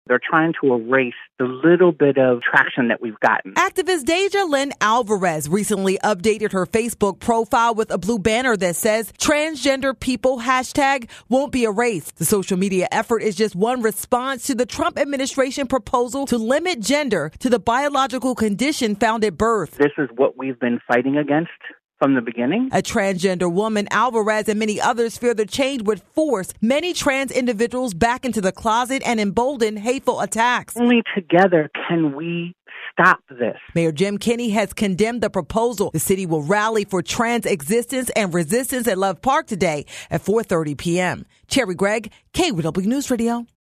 They're trying to erase the little bit of traction that we've gotten. Activist Deja Lynn Alvarez recently updated her Facebook profile with a blue banner that says transgender people hashtag won't be erased. The social media effort is just one response to the Trump administration proposal to limit gender to the biological condition found at birth. This is what we've been fighting against from the beginning. A transgender woman, Alvarez, and many others fear the change would force many trans individuals back into the closet and embolden hateful attacks. Only together can we stop this. Mayor Jim Kenney has condemned the proposal. The city will rally for trans existence and resistance at Love Park today at 4:30 p.m. Cherry Gregg, KWW News Radio.